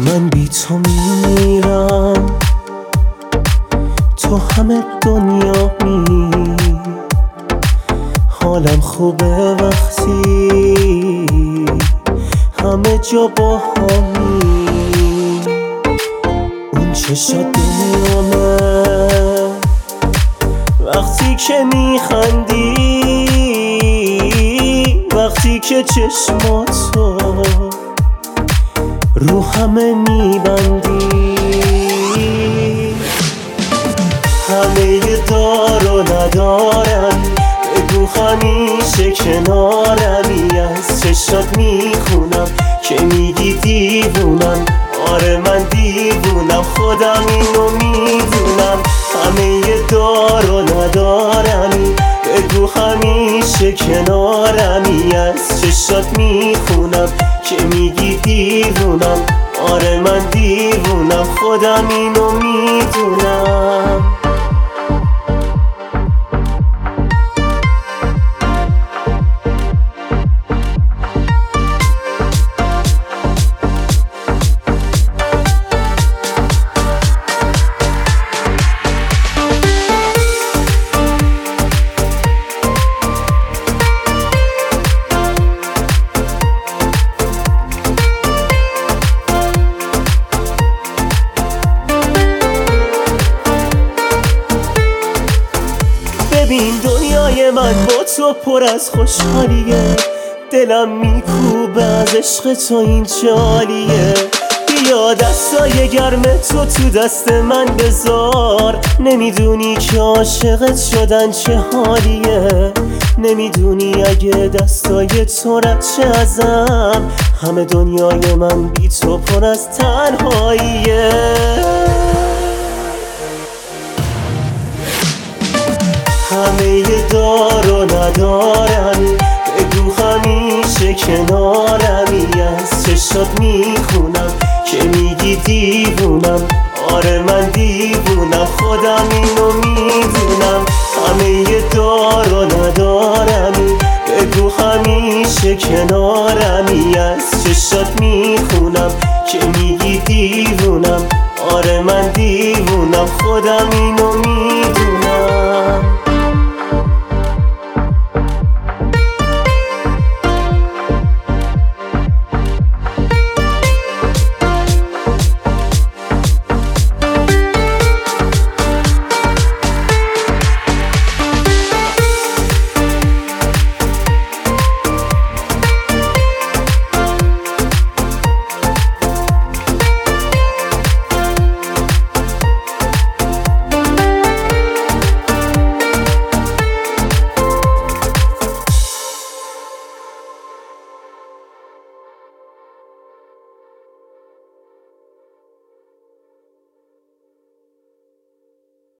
من بی تو میمیرم، تو همه دنیا می. حالم خوبه وقتی همه جا با همی. اون چشات دنیامه وقتی که میخندی، وقتی که چشماتو رو همه میبندی. همه دار و ندارم، بگو همیشه کنارمی. از چشات میخونم که میگی دیوونم. آره من دیوونم، خودم اینو میدونم. همه دار و ندارمی، بگو همیشه کنارمی. از چشات میخونم که میگی دیوونم. آره من دیوونم، خودم اینو میدونم. ببین دنیای من با تو پر از خوشحالیه. دلم میکوبه از عشق تو این جالیه. بیا دستای گرم تو دست من بذار. نمیدونی که عاشقت شدن چه حالیه. نمیدونی اگه دستای تو رد شه ازم، همه دنیای من بی تو پر از تنهاییه. همه دار و ندارمی، بگو همیشه کنارمی. از چشات میخونم که میگی دیوونم. آره من دیوونم، خودم اینو میدونم. همه دار و ندارمی، بگو همیشه کنارمی. از چشات میخونم که میگی دیوونم. آره من دیوونم، خودم اینو میدونم.